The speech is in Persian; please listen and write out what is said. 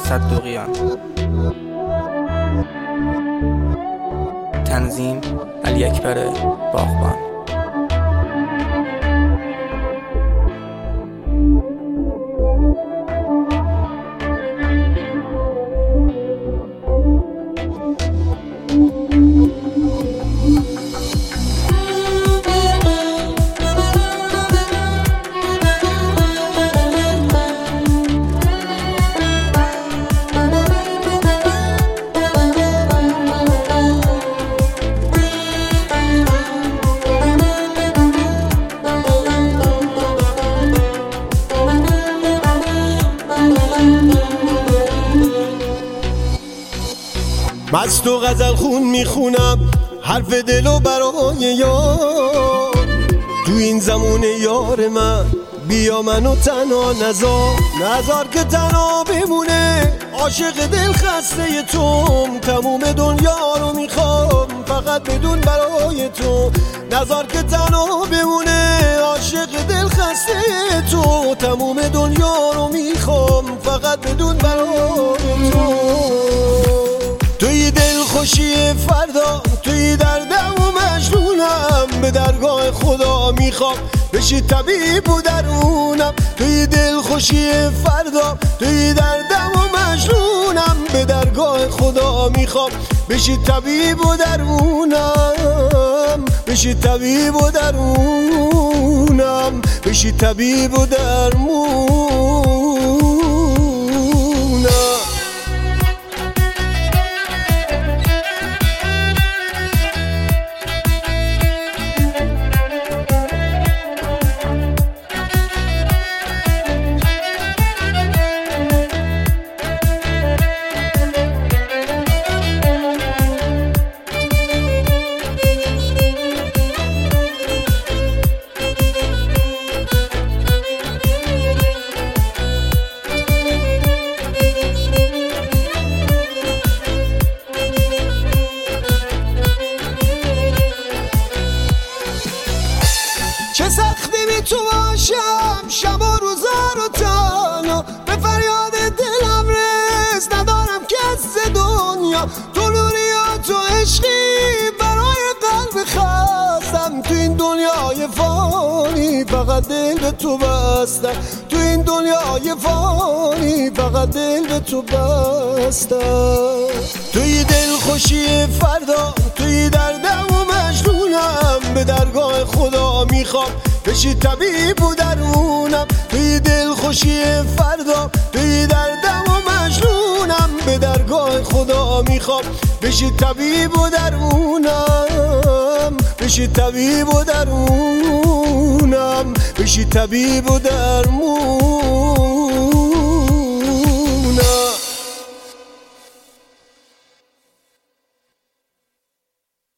تصدقیان. تنظیم علی اکبر باغبان. مست و غزل خون میخونم حرف دلو برای یار. تو این زمان یار من بیا منو تنها نزار که تنها بمونه. عاشق دل خسته توم، تموم دنیا رو میخوام فقط بدون برای تو. نزار که تنها بمونه، عاشق دل خسته تو، تموم دنیا رو میخوام فقط بدون برای تو. توی دل خوشی فردا، توی دردم و مجنونم، به درگاه خدا میخوام بشی طبیب و درونم. توی دل خوشی فردا، توی دردم و مجنونم، به درگاه خدا میخوام بشی طبیب و درونم، بشی طبیب و درونم، بشی طبیب و درونم. چه سختی بی تو باشم، شب و روزا رو تنها، به فریاد دلم رس ندارم کس دنیا. تو نوریات و عشقی برای قلب خستم، تو این دنیای فانی فقط دل به تو بستم، تو این دنیای فانی فقط دل به تو بستم. توی دل خوشی فردا، توی دردم و مجنونم، به درگاه خدا میخوام بشی طبیب و درونم. توی دل خوشی فردا، توی دردم و مجنونم، به درگاه خدا میخوام بشی طبیب و درونم، بشی طبیب و درونم، بشی طبیب و درونم.